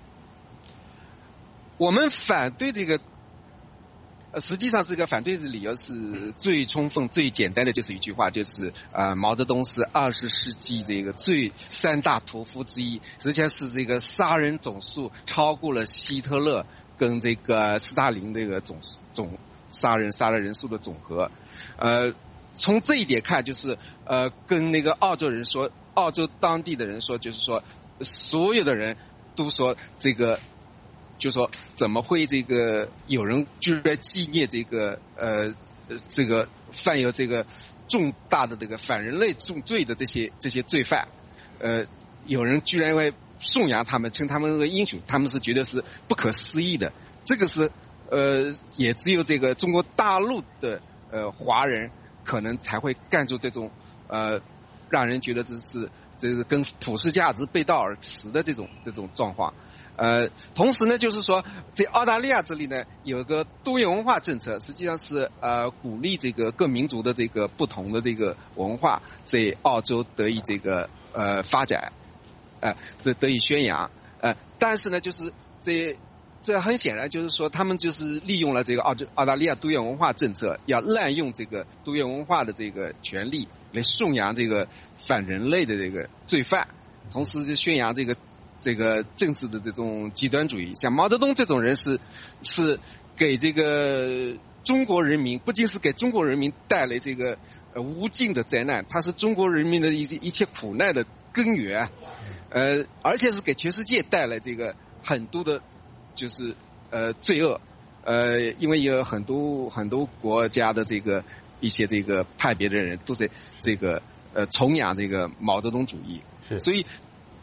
Speaker 20: 我们反对这个实际上这个反对的理由是最充分最简单的，就是一句话，就是毛泽东是20世纪这个三大屠夫之一，实际上是这个杀人总数超过了希特勒跟这个斯大林这个总杀人人数的总和。从这一点看，就是跟那个澳洲人说，澳洲当地的人说，就是说所有的人都说这个就说怎么会这个有人居然纪念这个这个犯有这个重大的这个反人类重罪的这些罪犯，有人居然会颂扬他们，称他们为英雄，他们是觉得是不可思议的。这个是也只有这个中国大陆的华人可能才会干出这种让人觉得这个跟普世价值背道而驰的这种状况。同时呢，就是说在澳大利亚这里呢，有个多元文化政策，实际上是鼓励这个各民族的这个不同的这个文化在澳洲得以这个发展，得以宣扬。但是呢，就是这很显然就是说，他们就是利用了这个澳大利亚多元文化政策，要滥用这个多元文化的这个权利来颂扬这个反人类的这个罪犯，同时就宣扬这个政治的这种极端主义。像毛泽东这种人是给这个中国人民，不仅是给中国人民带来这个无尽的灾难，他是中国人民的一切苦难的根源，而且是给全世界带来这个很多的，就是罪恶，因为有很多国家的这个一些这个派别的人都在这个崇仰这个毛泽东主义，
Speaker 18: 是，
Speaker 20: 所以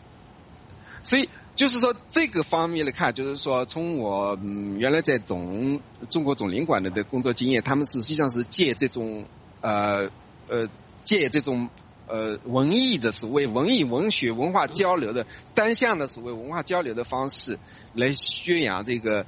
Speaker 20: 就是说这个方面来看，就是说从我原来在中国总领馆的工作经验，他们实际上是借这种文艺的所谓文艺文学文化交流的单向的所谓文化交流的方式来宣扬这个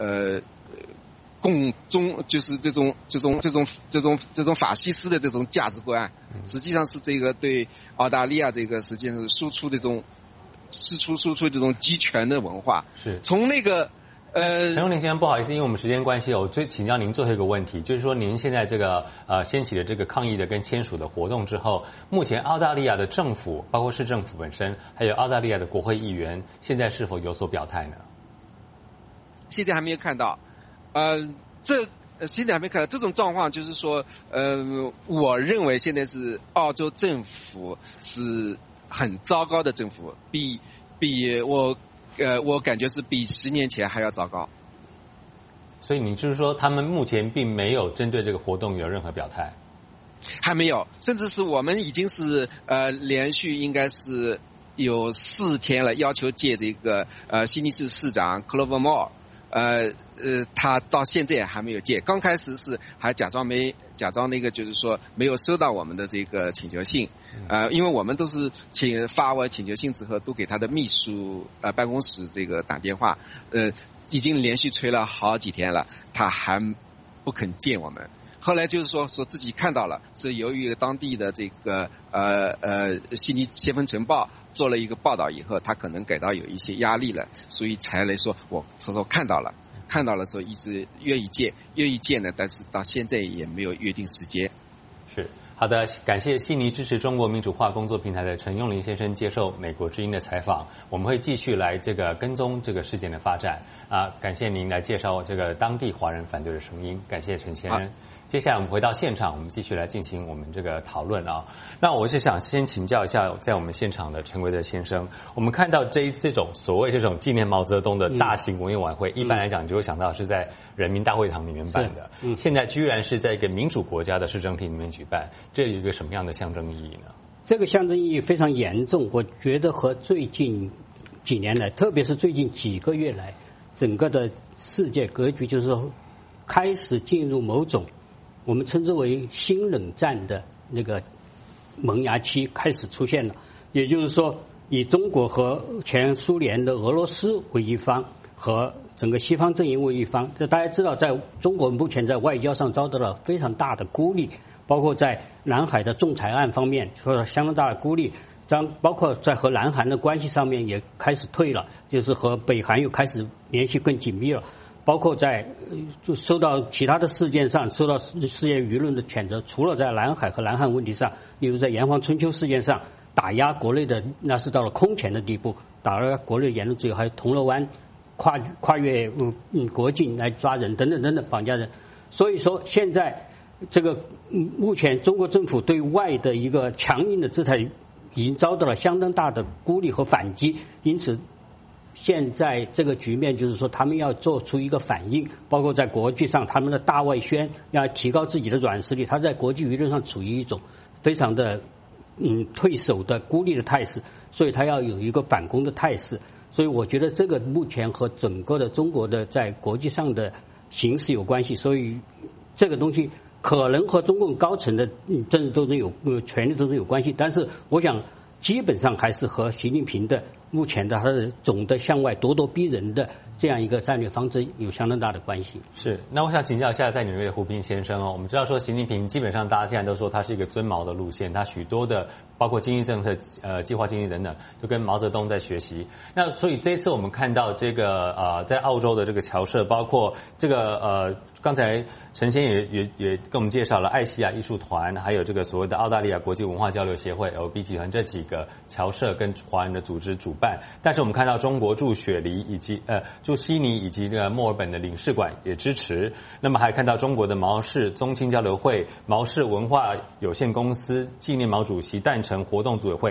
Speaker 20: 共中，就是这种法西斯的这种价值观，实际上是这个对澳大利亚这个实际上是输出这种这种集权的文化。
Speaker 18: 是
Speaker 20: 从那个
Speaker 18: 陈永林先生，不好意思，因为我们时间关系，我请教您最后一个问题，就是说您现在这个掀起了这个抗议的跟签署的活动之后，目前澳大利亚的政府，包括市政府本身，还有澳大利亚的国会议员，现在是否有所表态呢？
Speaker 20: 现在还没有看到，现在还没看到这种状况，就是说，我认为现在是澳洲政府是很糟糕的政府，比我感觉是比10年前还要糟糕。
Speaker 18: 所以你就是说，他们目前并没有针对这个活动有任何表态？
Speaker 20: 还没有，甚至是我们已经是连续应该是有4天了，要求借这个悉尼市市长 Clover Moore，他到现在还没有借。刚开始是还假装那个就是说没有收到我们的这个请求信，因为我们都是发完请求信之后都给他的秘书办公室这个打电话，已经连续催了好几天了，他还不肯见我们。后来就是说自己看到了，是由于当地的这个悉尼先锋晨报做了一个报道以后，他可能感到有一些压力了，所以才来说我说看到了说一直愿意见呢，但是到现在也没有约定时间。
Speaker 18: 是。好的，感谢悉尼支持中国民主化工作平台的陈永林先生接受美国之音的采访，我们会继续来这个跟踪这个事件的发展感谢您来介绍这个当地华人反对的声音，感谢陈先生。接下来我们回到现场，我们继续来进行我们这个讨论那我是想先请教一下在我们现场的陈维德先生，我们看到这种所谓这种纪念毛泽东的大型文艺晚会，一般来讲就会想到是在人民大会堂里面办的，现在居然是在一个民主国家的市政厅里面举办，这有一个什么样的象征意义呢？
Speaker 21: 这个象征意义非常严重，我觉得和最近几年来，特别是最近几个月来，整个的世界格局就是说开始进入某种我们称之为新冷战的那个萌芽期开始出现了，也就是说以中国和前苏联的俄罗斯为一方，和整个西方阵营为一方。这大家知道，在中国目前在外交上遭到了非常大的孤立，包括在南海的仲裁案方面受到相当大的孤立，包括在和南韩的关系上面也开始退了，就是和北韩又开始联系更紧密了。包括在就受到其他的事件上受到世界舆论的谴责，除了在南海和南韩问题上，例如在炎黄春秋事件上打压国内的，那是到了空前的地步，打压国内言论自由，还有铜锣湾跨越国境来抓人等等等等绑架人。所以说现在这个目前中国政府对外的一个强硬的姿态已经遭到了相当大的孤立和反击，因此现在这个局面就是说他们要做出一个反应，包括在国际上他们的大外宣要提高自己的软实力，他在国际舆论上处于一种非常的退守的孤立的态势，所以他要有一个反攻的态势。所以我觉得这个目前和整个的中国的在国际上的形势有关系，所以这个东西可能和中共高层的政治斗争权力斗争有关系，但是我想基本上还是和习近平的目前的他的总的向外咄咄逼人的这样一个战略方针有相当大的关系。
Speaker 18: 是，那我想请教一下在纽约的胡斌先生我们知道说习近平基本上大家现在都说他是一个尊毛的路线，他许多的包括经济政策计划经济等等都跟毛泽东在学习。那所以这一次我们看到这个在澳洲的这个侨社，包括这个刚才陈先也跟我们介绍了爱西亚艺术团，还有这个所谓的澳大利亚国际文化交流协会 LB 集团这几个侨社跟华人的组织主办，但是我们看到中国驻雪梨以及驻悉尼以及这个墨尔本的领事馆也支持，那么还看到中国的毛氏宗亲交流会、毛氏文化有限公司、纪念毛主席诞辰活动组委会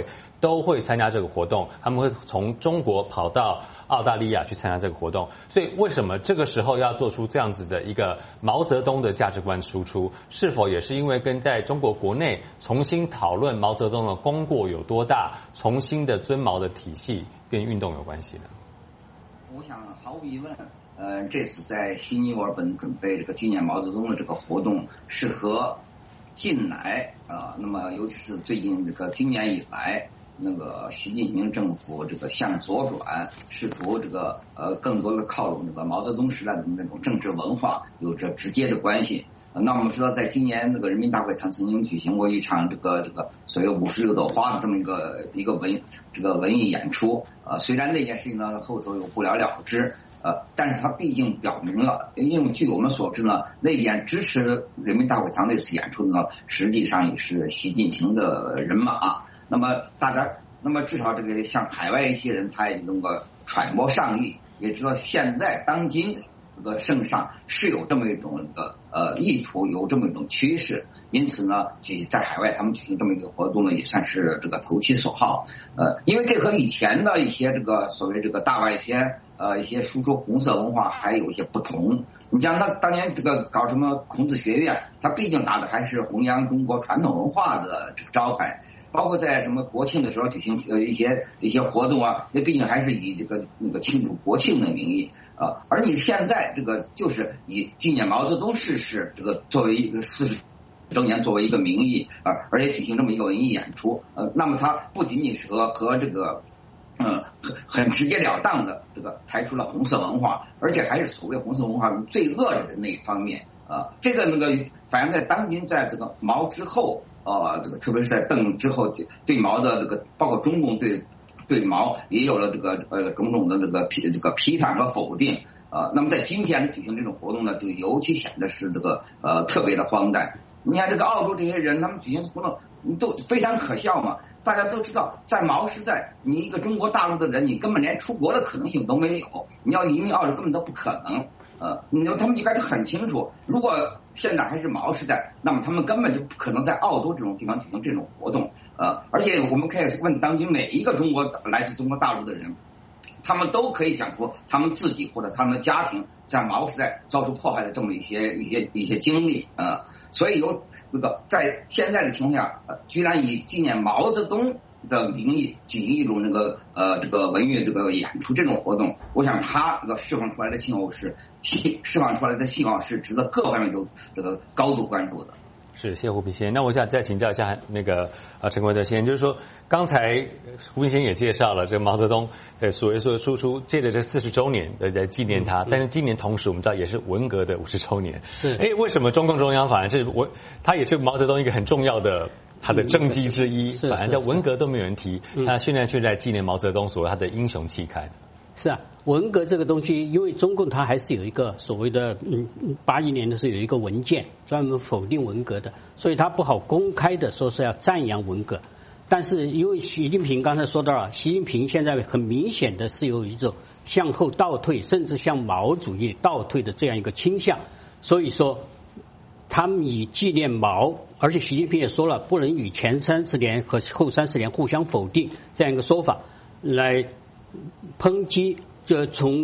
Speaker 18: 都会参加这个活动，他们会从中国跑到澳大利亚去参加这个活动。所以为什么这个时候要做出这样子的一个毛泽东的价值观输出？是否也是因为跟在中国国内重新讨论毛泽东的功过有多大，重新的尊毛的体系跟运动有关系呢？
Speaker 19: 我想毫无疑问，这次在悉尼、墨尔本准备这个纪念毛泽东的这个活动，是和近来那么尤其是最近这个今年以来，那个习近平政府这个向左转，试图这个更多的靠拢这个毛泽东时代的那种政治文化有着直接的关系。那我们知道，在今年那个人民大会堂曾经举行过一场这个所谓56朵花的这么一个文艺演出。虽然那件事情呢后头有不了了之，但是它毕竟表明了，因为据我们所知呢，那件支持人民大会堂那次演出呢，实际上也是习近平的人马。那么至少这个像海外一些人，他也能够揣摩上意，也知道现在当今这个圣上是有这么一种意图，有这么一种趋势，因此呢，在海外他们举行这么一个活动呢，也算是这个投其所好。因为这和以前的一些这个所谓这个大外宣一些输出红色文化还有一些不同。你像他当年这个搞什么孔子学院，他毕竟打的还是弘扬中国传统文化的这个招牌。包括在什么国庆的时候举行一些活动啊，那毕竟还是以庆祝国庆的名义而你现在这个就是以纪念毛泽东逝世这个作为一个40周年作为一个名义而且举行这么一个文艺演出那么它不仅仅是和这个很直截了当的这个抬出了红色文化，而且还是所谓红色文化最恶劣的那一方面这个反映在当今在这个毛之后这个特别是在邓之后，对毛的这个包括中共对毛也有了这个种种的这个批判和否定那么在今天举行这种活动呢，就尤其显得是这个特别的荒诞。你看这个澳洲这些人，他们举行活动都非常可笑嘛。大家都知道，在毛时代，你一个中国大陆的人，你根本连出国的可能性都没有，你要移民澳洲根本都不可能。他们就该很清楚，如果现在还是毛时代，那么他们根本就不可能在澳洲这种地方举行这种活动而且我们可以问当今每一个来自中国大陆的人，他们都可以讲出他们自己或者他们的家庭在毛时代遭受迫害的这么一些经历所以在现在的情况下居然以纪念毛泽东的名义举行一种这个文娱这个演出这种活动，我想他释放出来的信号是值得各方面都这个高度关注的。
Speaker 18: 是，谢谢胡平先生。那我想再请教一下陈国德先生，就是说刚才胡平先生也介绍了这个毛泽东所谓说输出借着这40周年来纪念他，但是今年同时我们知道也是文革的50周年。
Speaker 21: 是，
Speaker 18: 为什么中共中央反而他也是毛泽东一个很重要的他的政绩之一，反而在文革都没有人提，他现在却在纪念毛泽东所谓他的英雄气概。
Speaker 21: 是啊，文革这个东西，因为中共它还是有一个所谓的81年的时候有一个文件专门否定文革的，所以他不好公开的说是要赞扬文革。但是因为习近平刚才说到了，习近平现在很明显的是有一种向后倒退，甚至向毛主义倒退的这样一个倾向，所以说他们以纪念毛，而且习近平也说了，不能与前30年和后30年互相否定这样一个说法来抨击就从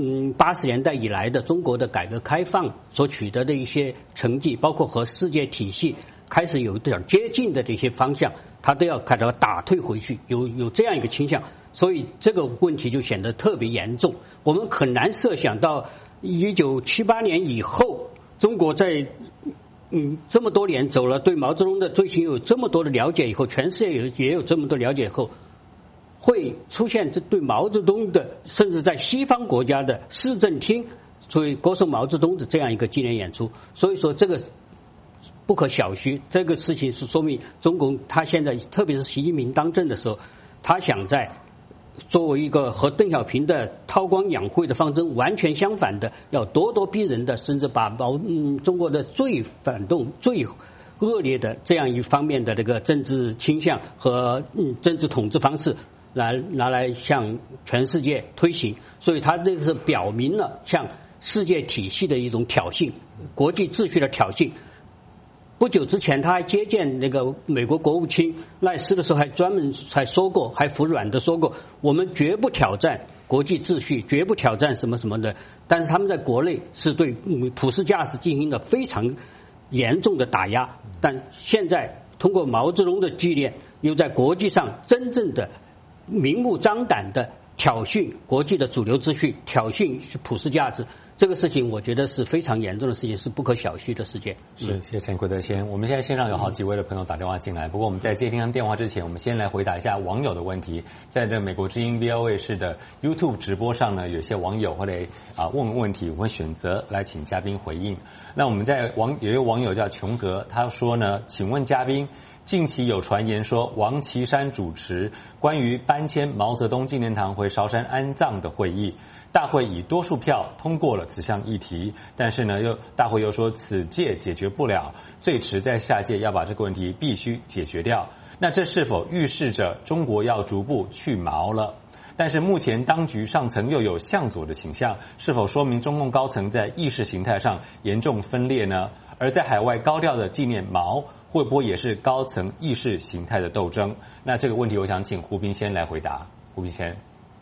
Speaker 21: 80年代以来的中国的改革开放所取得的一些成绩，包括和世界体系开始有点接近的这些方向，他都要开始打退回去，有这样一个倾向，所以这个问题就显得特别严重。我们很难设想到1978年以后，中国在这么多年走了对毛泽东的追寻有这么多的了解以后，全世界也有这么多了解以后，会出现这对毛泽东的，甚至在西方国家的市政厅所以歌颂毛泽东的这样一个纪念演出。所以说这个不可小觑，这个事情是说明中共他现在特别是习近平当政的时候，他想在作为一个和邓小平的韬光养晦的方针完全相反的，要咄咄逼人的，甚至把中国的最反动最恶劣的这样一方面的这个政治倾向和政治统治方式拿来向全世界推行。所以他这个是表明了向世界体系的一种挑衅，国际秩序的挑衅。 不久之前他还接见那个美国国务卿赖斯的时候，还专门还说过，还服软的说过，我们绝不挑战国际秩序，绝不挑战什么什么的。但是他们在国内是对普世价值进行了非常严重的打压，但现在通过毛泽东的纪念，又在国际上真正的明目张胆的挑衅国际的主流秩序，挑衅普世价值。这个事情我觉得是非常严重的事情，是不可小觑的事件。
Speaker 18: 是，谢谢陈奎德先。我们现在线上有好几位的朋友打电话进来，不过我们在接听他们电话之前，我们先来回答一下网友的问题。在这美国之音 VOA 式的 YouTube 直播上呢，有些网友会来问问题，我会选择来请嘉宾回应。那我们有一位网友叫琼格，他说呢，请问嘉宾，近期有传言说王岐山主持关于搬迁毛泽东纪念堂回韶山安葬的会议，大会以多数票通过了此项议题，但是呢，大会又说此届解决不了，最迟在下届要把这个问题必须解决掉。那这是否预示着中国要逐步去毛了？但是目前当局上层又有向左的倾向，是否说明中共高层在意识形态上严重分裂呢？而在海外高调的纪念毛，会不会也是高层意识形态的斗争？那这个问题我想请胡斌先来回答。胡斌先。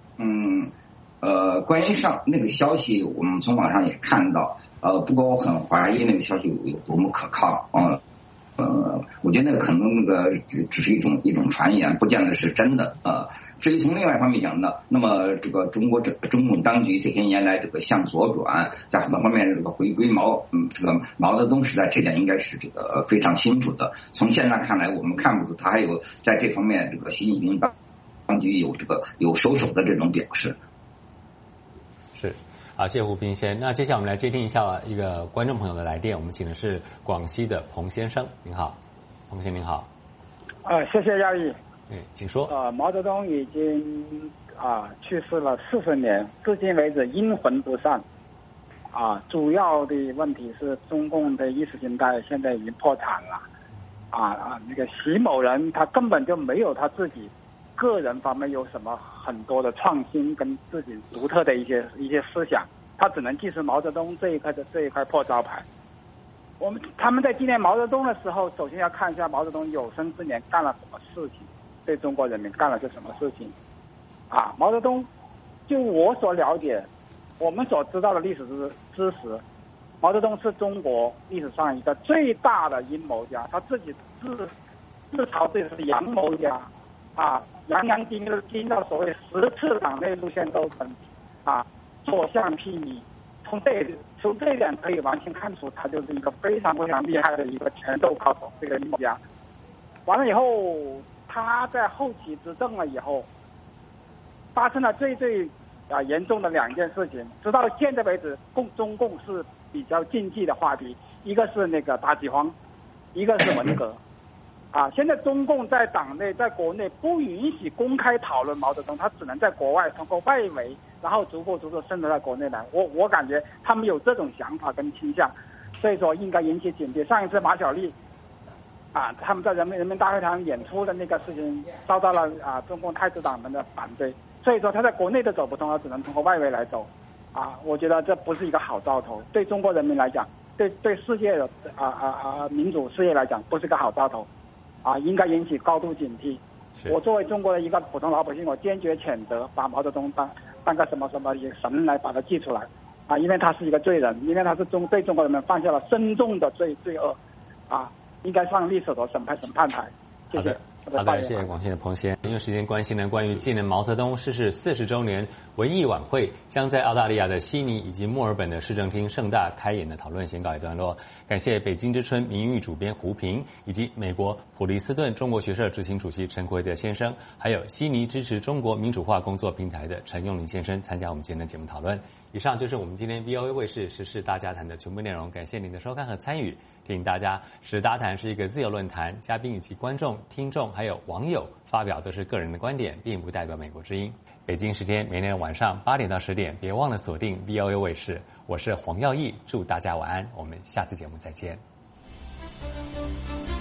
Speaker 19: 关于那个消息，我们从网上也看到，不过我很怀疑那个消息有多么可靠我觉得可能那个只是一种传言，不见得是真的至于从另外一方面讲呢，那么这个中共当局这些年来这个向左转，在很多方面这个回归这个毛泽东时代，这点应该是这个非常清楚的。从现在看来，我们看不出他还有在这方面这个习近平当局有收手的这种表示。
Speaker 18: 是，好，谢谢胡斌先。那接下来我们来接听一下一个观众朋友的来电，我们请的是广西的彭先生，您好，彭先生您好。
Speaker 1: 谢谢耀义。
Speaker 18: 请说。
Speaker 1: 毛泽东已经去世了40年，至今为止阴魂不散。主要的问题是中共的意识形态现在已经破产了。那个习某人他根本就没有他自己个人方面有什么很多的创新跟自己独特的一些思想，他只能继承毛泽东这一块破招牌。他们在纪念毛泽东的时候，首先要看一下毛泽东有生之年干了什么事情，对中国人民干了些什么事情。毛泽东，就我所了解，我们所知道的历史知识，毛泽东是中国历史上一个最大的阴谋家，他自己自嘲自己是阳谋家。洋洋经到所谓10次党内路线都能所向披靡。从这一点可以完全看出，他就是一个非常非常厉害的一个拳斗高手，这个阴谋家。完了以后，他在后期执政了以后，发生了最严重的2件事情，直到现在为止，中共是比较禁忌的话题，一个是那个大饥荒，一个是文革。现在中共在党内在国内不允许公开讨论毛泽东，他只能在国外通过外围，然后逐步渗透到国内来。我感觉他们有这种想法跟倾向，所以说应该引起警惕。上一次马小丽他们在人民大会堂演出的那个事情遭到了中共太子党们的反对，所以说他在国内都走不通，他只能通过外围来走。我觉得这不是一个好兆头，对中国人民来讲，对世界的民主事业来讲，不是个好兆头。应该引起高度警惕。我作为中国的一个普通老百姓，我坚决谴责把毛泽东当个什么神来把他记出来因为他是一个罪人，因为他是对中国人民犯下了深重的罪恶应该上历史的审判台。谢谢。
Speaker 18: 好的，谢谢广西的彭先。因为时间关系呢，关于纪念毛泽东逝世40周年文艺晚会将在澳大利亚的悉尼以及墨尔本的市政厅盛大开演的讨论先告一段落。感谢北京之春名誉主编胡平，以及美国普利斯顿中国学社执行主席陈奎德先生，还有悉尼支持中国民主化工作平台的陈用林先生参加我们今天的节目讨论。以上就是我们今天 VOA 卫视时事大家谈的全部内容，感谢您的收看和参与。提醒大家，时事大谈是一个自由论坛，嘉宾以及观众、听众还有网友发表都是个人的观点，并不代表美国之音。北京时间每天晚上8点到10点，别忘了锁定 VOA 卫视。我是黄耀义，祝大家晚安，我们下次节目再见。